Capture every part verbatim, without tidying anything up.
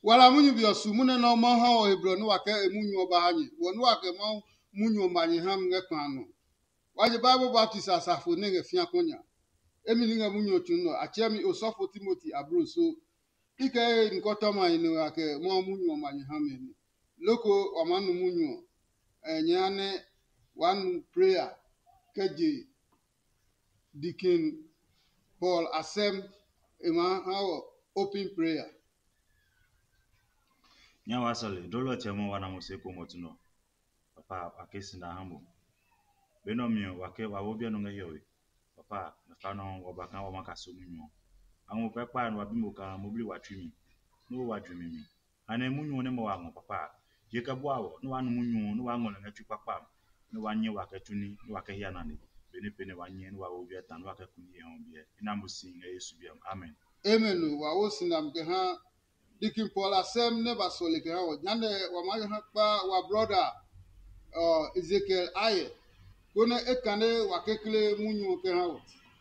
wala munyu bi osu mune no ma ha o hebro no wake emunyu oba hanyi wonu wake ma munyu manyi ham nge kwanu waje Bible Baptist asafo ne nge fia konya emili nge munyu otuno achemi osofo Timothy abro so ike nkoto ma inu wake ma munyu manyi ham ni loko omanu munyu enyane one prayer keje Deacon Paul Asem ema how open prayer nya wasole dolo chemo wana museko motuno papa akesi na hambo beno mio wake wawobia no ngeyowe papa mfano wabaka wa makaso munyo anwo pepa no abimo ka mobili watwimi no wadwumi ane munyo ne mo wango papa yeka boawo no wanu munyo no wango na twi papa no wanye wakatuni no wakahia nane bene pene wanye no wawobia tan wakakuni e hombie ina musinga Yesu biam amen amen wa wosinam ke ha Deacon Paul Asem ne basole ke ha nyane wa ma ha pa wa brother uh Ezekiel aye kone ekane wakekle munyu ke ha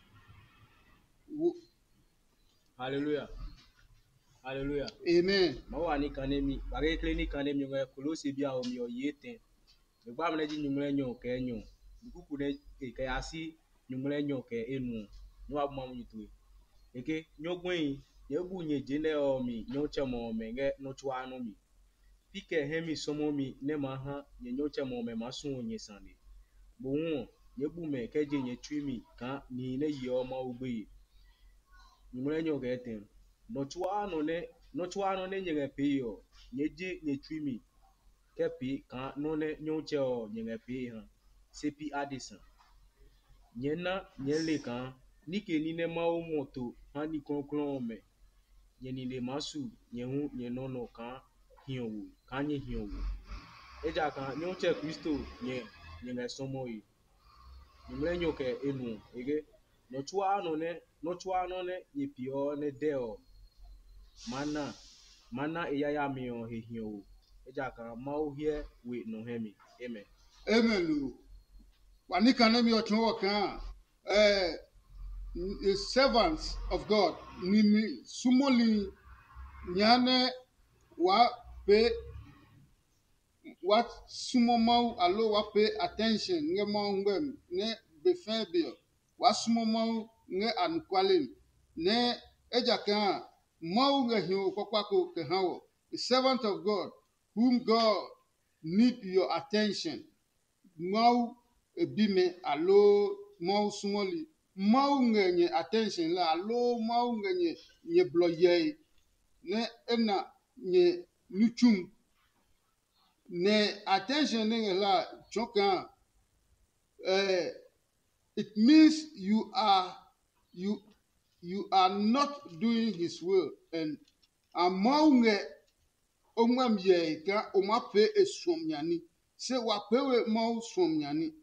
hallelujah hallelujah amen mawa ni kanemi wakekle ni kanemi ngwe Kolosi bia o mi oyete megba mne ji nyumle nyo ke nyo dukuku ne ke asi nyumle nyo ke enu no abuma munyu tu eke nyogwen yebu nye jene o mi nyoche mo me nge no chwa no mi pike hemi somo mi ne ma ha nye nyoche mo me masu onye sane bohun yebu me keje nye twi mi ka ni ne yi o ma ugbe nyumle nyo ke ten no chwa no ne no chwa no ne nye pe yo nye je nye twi mi ke pe ka no ne nyoche o nye pe ha sepi adison nye na nye le kan nike ni ne ma o moto ha ni konkron me nye ni le masu nye hu nye no no ka hiowu ka nye hiowu eja kan nyoche Kristo nye nye nge somo yi nyumle nyo ke enu ege no chwa no ne no chwa no ne ye pio ne deo mana mana eya ya mi o he hiowu eja kan ma o hie we no hemi amen amen wani kanemi otunwo kan eh the servants of God ni sumoli nyane wa pe what sumo mau alo wa pay attention nge mau ngem ne befebio wa sumo mau nge ankwalin ne ejaka mau nge hiu kokpako ke hawo the servant of God whom God need your attention mau ebime alo mau sumoli mau nge nye attention la alo mau nge nye nye bloye ne ena nye nuchum ne attention ne la choka uh, it means you are you you are not doing his will and among omam ye ka omape esomnyani se wapewe mau somnyani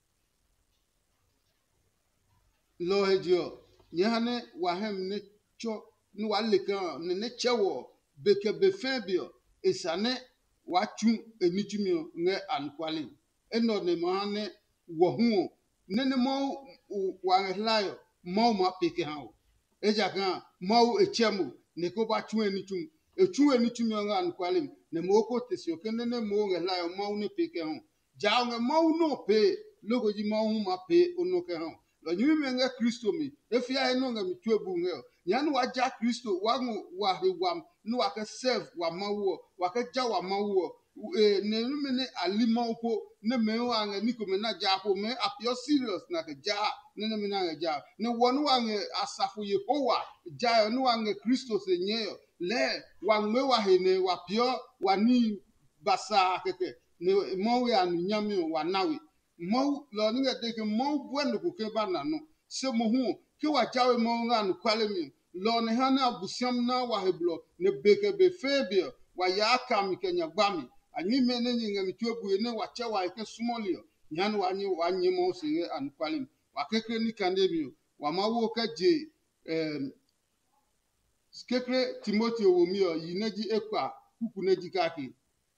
lo hejo nyane wahem ne cho ni waleka ne ne chewo beke befebio esane wachu enichimio nge ankwali eno ne mahane wohu nene mo wanglayo mo ma peke hawo eja kan mo echemu ne ko ba chu enichum echu enichimio nge ankwali ne mo ko tesio kenene mo nglayo mo ne peke hawo ja nge mo no pe logo ji mo ma pe ono ke hawo lo nyime nge Kristo mi efia eno nge mitwebu nge nyanu waja Kristo wangu wa hewam no waka serve wa mawo waka ja wa mawo e ne me alima upo ne me wa ni ko me na ja po me apio serious na ka ja ne ne me na ja ne wonu wa nge asafu Yehowa ja no wa nge Kristo se nyeyo le wa nwe wa hene wa pio wa ni basa keke ne mo ya nyame wa nawe mo lo ni de ke mo bueno ko ke bana no se mo hu ke wa jawe mo nga no kwale mi lo ne hana abusiam na wa heblo ne beke be febia wa ya kam kenya gbami anyi me ne nyinga mi tuobu ne wa che wa ke sumolio nyan wa nyi wa nyi mo se an kwale wa kekre ni kande mi wa ma wo ka je em kekre Timothy wo mi o yineji ekwa kuku neji kaki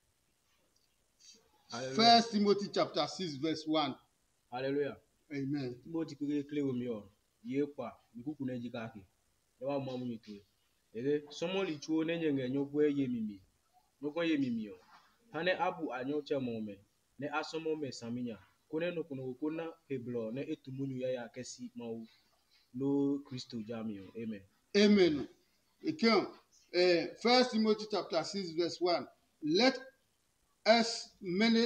First Timothy chapter six verse one. Hallelujah. Amen. Timothy kule kule wo mi o ye kwa nkuku neji kaki e wa mo munyu tu ege somo li chuo ne nyenge nyokwe ye mimi nyokwe ye mimi o hane abu anyo chemome ne asomo me saminya kone no kuno kuna heblo ne etumunyu ya ya kesi mau no Kristo jamio. Amen. Amen. Again, uh, First Timothy chapter six verse one. Let us many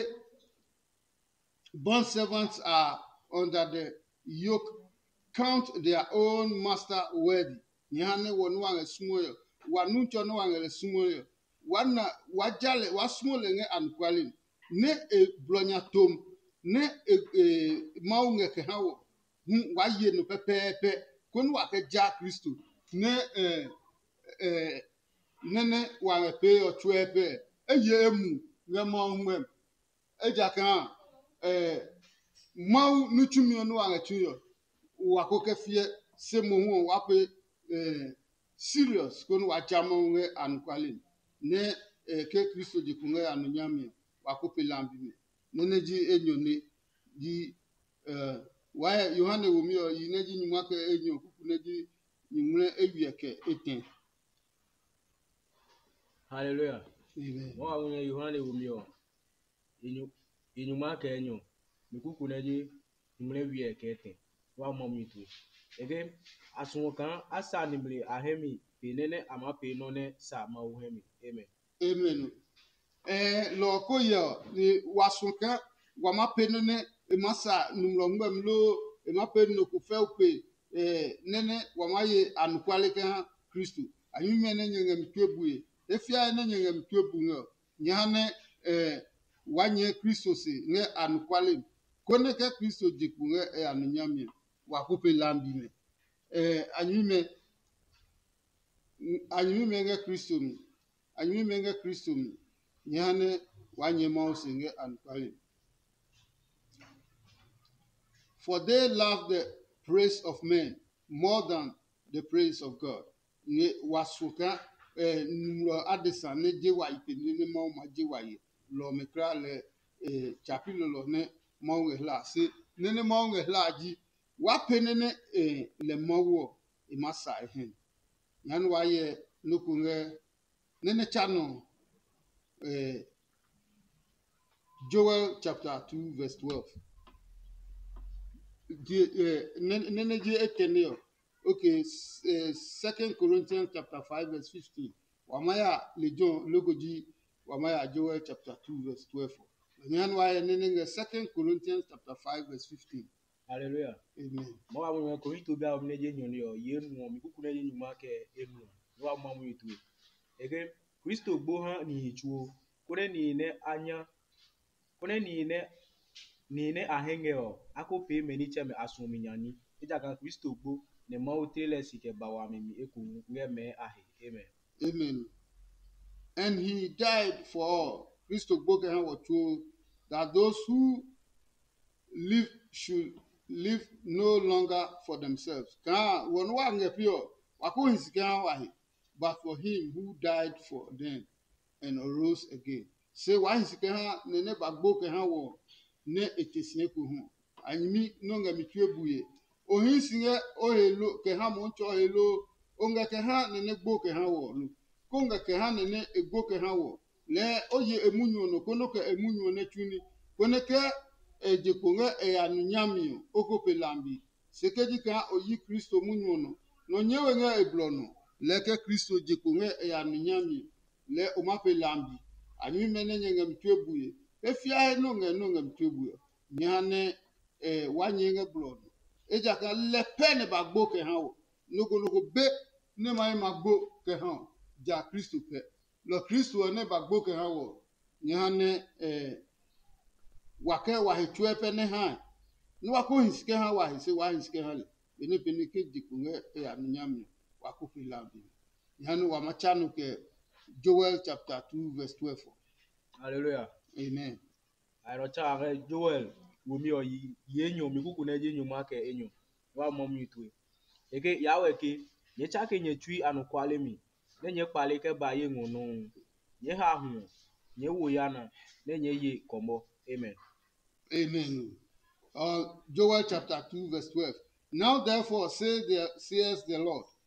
bond servants are under the yoke count their own master worthy. Nyane wonu wange sumoyo, wanu chono wange sumoyo. Wana wajale wasmole nge ankwalin. Ne e blonya tom, ne e, e maunge ke hawo. Wa ye no pepepe. Konu wa ke ja Kristo. Ne eh eh nene wange pe o chwepe. Eye emu nge maungwe. Eja kan eh mau nuchumi onu wange chuyo. Wa koke fie se mo hu wa pe eh serious konu wa chama nge ankwalin. Ne eh, ke Kristo di kunge anu nyami wa kope lambi me nene ji enyo ne di eh wa Yohane wumi o yi ne ji nyuma ke enyo kuku ne ji nyumre ewie ke eten. Hallelujah. Amen. Mo awunye Yohane wumi o inyu inyuma ka enyo mikuku na ji nyumre wie ka eten wa mo mitu ege asun kan asa nimle ahemi penene ama peno ne sa ma uhemi. Amen. Amen. Eh lo ko yo ni wasunka wa ma penene e masa numlo ngam lo e ma penno ku fe pe eh nene wa ma ye anukwale ka Kristo anyu me ne nyengam twebuye e fia ne nyengam twebu ngo nyane eh wanye Kristo se ne anukwale kone ka Kristo jiku nge e anunyame wa ko pe lambi me eh anyu me anyu me nge Kristo mi anyu me nge Kristo mi nyane wanye mause nge anukwale. For they love the praise of men more than the praise of God. Nge wasuka eh numro adesa ne jewa ipeni ne ma ma jewa ye lo mekra le eh chapilo lo ne ma nge la se ne ne ma nge la ji wa pene ne eh le mawo e masa ehen yan wa ye nuku nge ne ne chano eh Joel chapter two verse twelve. Nene je eteneo. Okay, uh, Second Corinthians chapter five verse fifteen. Wamaya lejon logoji wamaya Joel chapter two verse twelve. Nyan wa nene Second Corinthians chapter five verse fifteen. Hallelujah. Amen. Mo awunye Korinto bia omne je nyoni o ye nu mikuku na je nyuma ka enu no wa mamu itu ege Kristo gbo ha ni hichuo kone ni ne anya kone ni ne ni ne ahenge o akope meni cheme asuminyani ija kan Kristo gbo ne ma otele sike bawa mimi eku ngeme ahe. Amen. Amen. And he died for all. Christo gboke han was told that those who live should live no longer for themselves. Kan won wa nge pio wa ko hisika wa he but for him who died for them and arose again. Say wa hisika han ne ne ba gboke han wo ne etesie ko hu. Anyimi no nga mitwebuye. Ohin sinye ohelo ke ha mo ncho ohelo onga ke ha ne ne gboke han wo lu. Konga ke ha ne ne egboke han wo. Le oye emunyo no kono ke emunyo ne tuni. Kone ke eje konga e anunyami okope lambi. Sekeji ka oyi Kristo munyo no. No nyewe nga eblono. Le ke Kristo je konga e anunyami. Le omape lambi. Anyi mene nyenga mtwebuye. Efia no nga no nga mtwebuye. Nyane eh wanye nga blono. Eja ka le pene ba gbo ke han wo. Nogo nogo be ne mai magbo ke han. Ja Kristo ke. Lo Kristo ne ba gbo ke han wo. Nyane eh wake wa hetwe pe ne han. No wako hiske han wa hise wa hiske han le. Bene bene ke dikunge e anyami wako filambi. Nyane wa machano ke Joel chapter two verse twelve. Hallelujah. Amen. Arocha are Joel wumi o ye enyo mikuku na je nyuma ka enyo wa mom itu ege yawe ke ye chake nye tui anukwale mi ne nye kpale ke ba ye ngono ye ha hu nye wo yana ne nye ye komo. Amen. Amen. Uh, Joel chapter two verse twelve. Now therefore say the, says the Lord,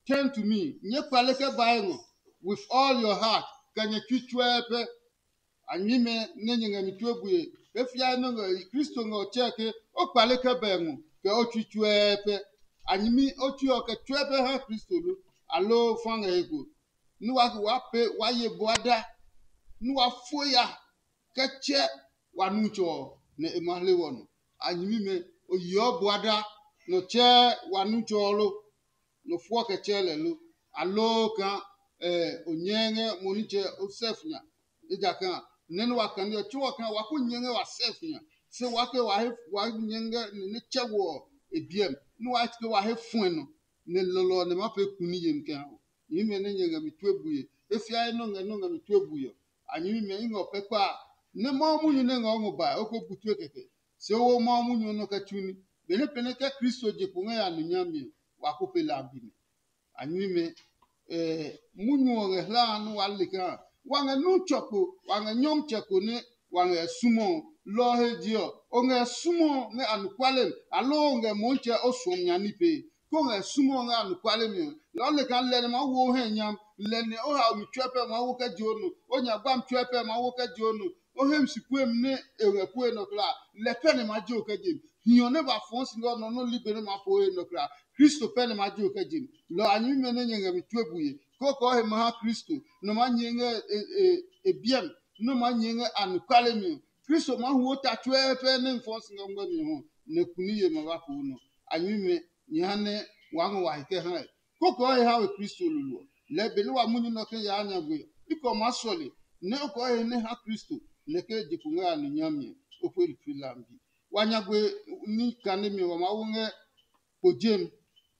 turn to me. Nye paleke baengo with all your heart. Kanye kichwepe. Anyime nenye mitwebuye. Efia no Kristo ngo cheke o paleke baengo ke o kichwepe. Anyimi o tuo ke chwepe ha Kristo lu. Alo fanga ego. Nu wa wa pe wa ye boada. Nu wa foya keche wa nucho ne emale wono. Anyime oyo boada no che wa nucho lo. No fo keche le lo. Alo kan eh onyenge moniche osefnya. Eja kan nenu wa kan yo chuo kan wa ku nyenge wa sefnya. Se wa ke wa he wa nyenge ne chewo ebiem. Nu wa ke wa he fun no. Ne lolo ne ma pe kuni yem kan. Yime ne nyenge mitwebuye. Efia no nge no nge mitwebuye. Anyi me ngo pekwa ne mo munyu ne ngo ngo ba oko butu keke. Se wo mo munyu no ka tuni. Bene pene ke Kristo je ko ya no nyame wa ko pe lambini. Anyi me eh munyu o hla no walika. Wa nga nu choko, wa nga nyom cheko ne wa nga sumo lo hedio. O nga sumo ne anukwale alo nga monche osum nyani pe. Ko nga sumo nga anukwale mi. Lo le kan le ma wo he nyam lene o ha mi twepe ma wo ka jonu o nya gbam twepe ma wo ka jonu o hem sikwem ne ewepu e no kla le pene ma jo ka jim hiyo ne ba fonsi ngo no no libere ma po e no kla Kristo pene ma jo ka jim lo anyi me ne nya mi twebuye ko ko he ma Kristo no ma nyenge e e bien no ma nyenge anu kwale mi Kristo ma hu ta twepe ne fonsi ngo ngo mi ho ne kuniye ma ba po no anyi me nyane wangu wa ke ha ko ko he ha Kristo lulu le bele wa munyu no ke ya anya gwe iko masole ne ko he ne ha Kristo ne ke jikunga ni nyame o peri filambi wanya gwe ni kanemi wa mawunge ko James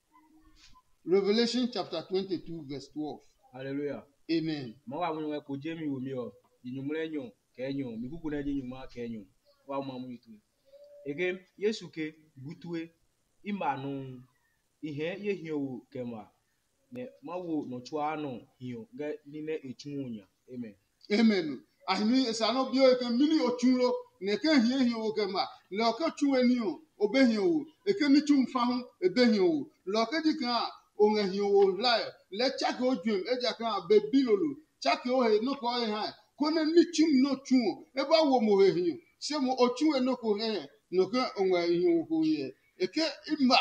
Revelation chapter twenty-two verse twelve. Hallelujah. Amen. Ma wa munyu ko James wo mi o yinyumle nyo ke nyo mi kuku na yinyuma ke nyo wa ma munyu tu ege Yesu ke butue imanu ihe ye hio kema ne mawo no chwa no hio ga ni ne echunya. Amen. Amen. Ahimi esano bio ke mini ochulo ne ke hie hio kema le ke chueni o obehio o e ke ni chumfa ho ebehio o lo ke dikan o nge hio o la le chake odwem eja kan be bilolo chake o he no ko he ha ko ne ni chum no chuo e ba wo mo he hio se mo ochuwe no ko he no ke o nge hio ko ye e ke ima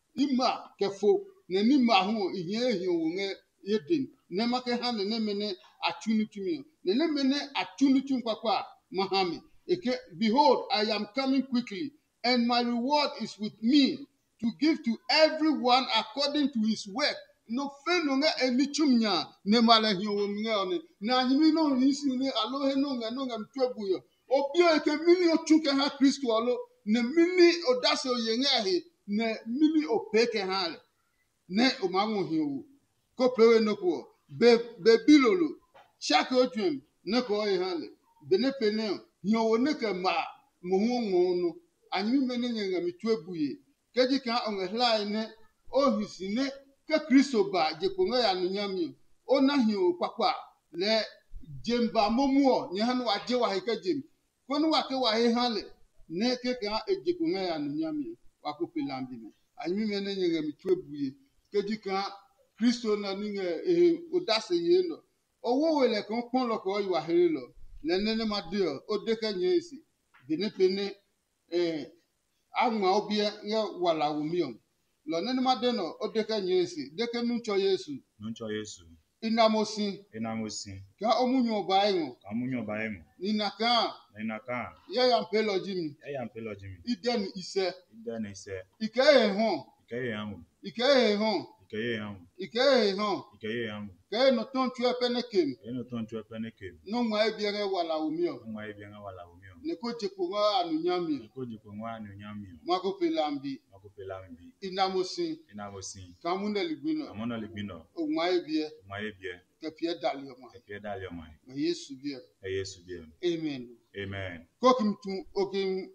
ima kefo ne ni ma ho ihe hio o nge yedin ne make ha ne ne mene atunu tumi ne ne mene atunu tum kwakwa mahami eke behold I am coming quickly and my reward is with me to give to everyone according to his work no feno nga enichumnya ne mala hiwo ngone na nyimi no yisi ne alohe no nga no nga mtwebuyo obio eke mini ochuke ha Kristo alo ne mini odase oyengahe ne mini opeke hale ne omangu hiwo ko pewe no ko be be bilolo chake otwem ne ko e hale bene pene hiwo ne ke ma mo hu mo no anyi mene nyanga mitwebuye keji kan onge hlai ne ohisi ne ke Kristo ba je ko ya no nyami ona hiwo kwakwa le jemba momuo nye hanu waje wa heke jem kono wa ke wa he hale ne ke kan eje ko ya no nyami wa ko pelambi ne anyi mene nyanga mitwebuye keji kan Kristo na ninge e odase ye no owo wele kon pon lo ko yiwa here lo le nene ma de o de ka nye esi bene pene eh agma obie nge wala wumion lo nene ma de no o de ka nye esi de ka nu cho Yesu nu cho Yesu inamosi inamosi ka omunyo ba yin amunyo ba yin ni naka ni naka ye ya mpelo jimi e ya mpelo jimi iden ise iden ise ike e hon ike ye yamu ike e hon ike ye yamu ike e hon ike ye yamu ke no ton tu epene kem e no ton tu epene kem no ma e biere wala wumion nwa e bianga wala umio ne ko je ko nga anu nyami ko di ko nwa no nyami mako pelambi makopela mbi inamosi inamosi kamune ligbino amono ligbino o ma e bie nwa e bie ke pie dali o ma e pie dali o mai ma Yesu bie e Yesu bie amen amen ko kim tu o kim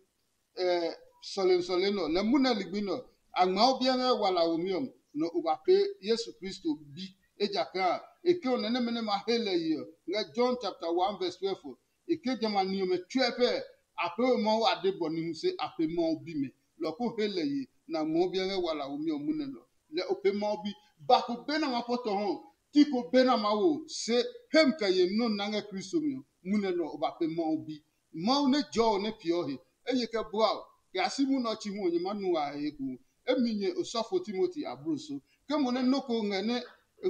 eh solen soleno le muna ligbino agma obia nga wala wumion no ubape Yesu Kristo bi ejaka eke onene mene ma hele yi nga John chapter one verse twelve eke jama ni me twepe ape mo ade boni mu se ape mo bi me lo ko hele yi na mo bi nga wala umi omune lo le ope mo bi bako bena ma poto ho tiko bena ma wo se hem ka ye no nanga Kristo mi mune no ba pe ma obi ma ne jo ne pio he eye ka bua ya simu no chi hu onye manu a eku eminye osofo Timothy abruso ke mo ne noko ngane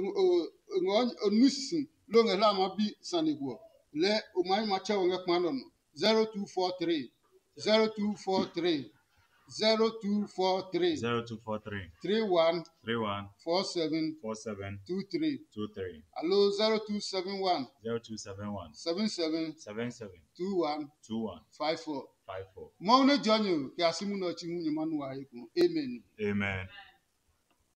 onisi lo ngala ma bi sanigwo le o mai ma che wonga kwano no zero two four three zero two four three zero two four three zero two four three three one three one four seven four seven two three two three. allo zero two seven one zero two seven one seven seven seven seven two one two one five four five four. mo ne jonyo ke asimu no chi hu nyama no ayeku amen Amen.